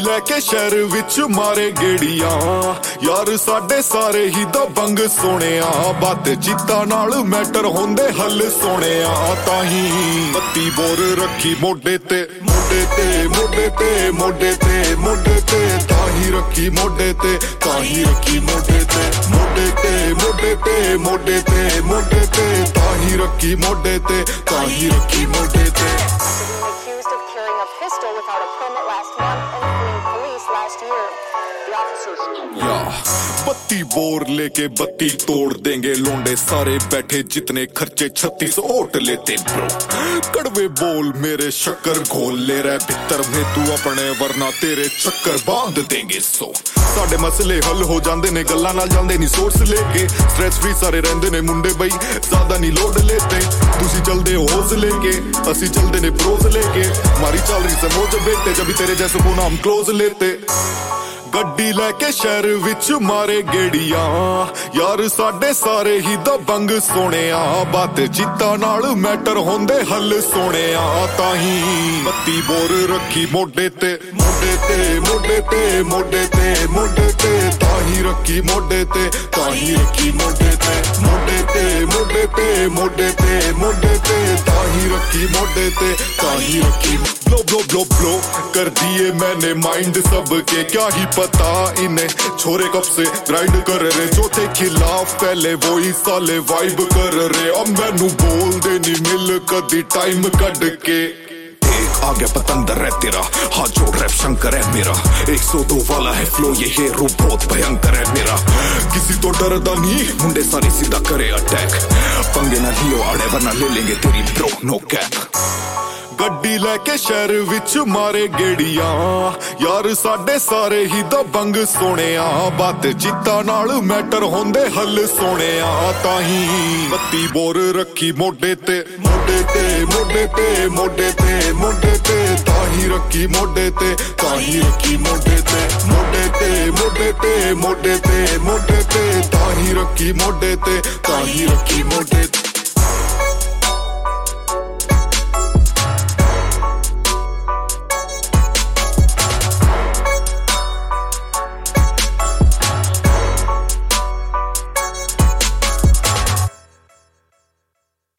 ਲੈਕੇ ਸ਼ਹਿਰ ਵਿੱਚ ਮਾਰੇ ਗੇੜੀਆਂ ਯਾਰ ਸਾਡੇ ਸਾਰੇ ਹੀ ਦਬੰਗ ਸੋਹਣਿਆ ਬਾਤ ਚੀਤਾ ਨਾਲ ਮੈਟਰ ਹੁੰਦੇ ਹੱਲ ਸੋਹਣਿਆ ਤਾਹੀਂ ਬੱਤੀ ਬੋਰ ਰੱਖੀ ਮੋਢੇ ਤੇ ਮੋਢੇ ਤੇ ਮੋਢੇ ਤੇ ਮੋਢੇ ਤੇ ਮੋਢੇ ਤੇ ਤਾਹੀਂ ਰੱਖੀ ਮੋਢੇ ਤੇ ਤਾਹੀਂ ਰੱਖੀ ਮੋਢੇ ਤੇ ਮੋਢੇ ਤੇ ਮੋਢੇ ਤੇ ਮੋਢੇ ਤੇ ਮੋਢੇ ਤੇ ਤਾਹੀਂ ਰੱਖੀ ਮੋਢੇ ਤੇ ਤਾਹੀਂ ਰੱਖੀ ਮੋਢੇ ਤੇ pistol without a permit last month and fleeing police last year. The officers... बत्ती बोर लेके बत्ती तोड़ देंगे लोंडे सारे बैठे जितने खर्चे 36 ओट लेते ब्रो कड़वे बोल मेरे शक्कर घोल ले रहा भितर में तू अपने वरना तेरे चक्कर बांध देंगे सो साडे मसले हल हो जांदे ने गल्लां नाल जांदे नी सोर्स लेके स्ट्रेस फ्री सारे रहंदे ने मुंडे बई ज्यादा नी लोड लेते तुसी चलदे हो होस लेके असी चलदे ने प्रोज लेके मारी चल रही समझ बेटे जब तेरे जैसे को नाम क्लोज लेते ਗੱਡੀ ਲੈ ਕੇ ਸ਼ਹਿਰ ਵਿੱਚ ਮਾਰੇ ਗੇੜੀਆਂ ਯਾਰ ਸਾਡੇ ਸਾਰੇ ਹੀ ਦਬੰਗ ਸੋਹਣਿਆ ਬਾਤ ਚੀਤਾ ਨਾਲ ਮੈਟਰ ਹੁੰਦੇ ਹੱਲ ਸੋਹਣਿਆ ਤਾਹੀਂ ਬੱਤੀ ਬੋਰ ਰੱਖੀ ਮੋਢੇ ਤੇ ਮੋਢੇ ਤੇ ਮੋਢੇ ਤੇ ਮੋਢੇ ਤੇ ਮੋਢੇ ਤੇ ਤਾਹੀਂ ਰੱਖੀ ਮੋਢੇ ਤੇ ਤਾਹੀਂ ਰੱਖੀ ਮੋਢੇ ਤੇ ਮੋਢੇ ਤੇ ਮੋਢੇ ਤੇ ਮੋਢੇ ਤੇ ਮੋਢੇ ਤੇ ਤਾਹੀਂ ਰੱਖੀ ਮੋਢੇ ਤੇ ਤਾਹੀਂ ਰੱਖੀ ब्लो ब्लो ब्लो ब्लो कर दिए मैंने माइंड सबके क्या ही पता इन्हें छोरे कब से ग्राइंड कर रहे चौथे खिलाफ पहले वही साले वाइब कर रहे अब मैनू बोल दे नी मिल कदी टाइम कट के आ गया पतंदर है तेरा हाथ जोड़ रैप शंकर है मेरा 102 वाला है फ्लो ये हीरो बहुत भयंकर है मेरा किसी तो डरदा नहीं मुंडे सारे सीधा करे अटैक पंगे ना लियो आड़े वरना ले लेंगे तेरी ब्रो नो कैप ਗੱਡੀ ਲੈ ਕੇ ਸ਼ਹਿਰ ਵਿੱਚ ਮਾਰੇ ਗੇੜੀਆਂ ਯਾਰ ਸਾਡੇ ਸਾਰੇ ਹੀ ਦਬੰਗ ਸੋਹਣਿਆ ਬਾਤ ਚੀਤਾ ਨਾਲ ਮੈਟਰ ਹੁੰਦੇ ਹੱਲ ਸੋਹਣਿਆ ਤਾਹੀਂ ਬੱਤੀ ਬੋਰ ਰੱਖੀ ਮੋਢੇ ਤੇ ਮੋਢੇ ਤੇ ਮੋਢੇ ਤੇ ਮੋਢੇ ਤੇ ਮੋਢੇ ਤੇ ਤਾਹੀਂ ਰੱਖੀ ਮੋਢੇ ਤੇ ਤਾਹੀਂ ਰੱਖੀ ਮੋਢੇ ਤੇ ਮੋਢੇ ਤੇ ਮੋਢੇ ਤੇ ਮੋਢੇ ਤੇ ਮੋਢੇ ਤੇ ਤਾਹੀਂ ਰੱਖੀ ਮੋਢੇ ਤੇ ਤਾਹੀਂ ਰੱਖੀ ਮੋਢੇ ਤੇ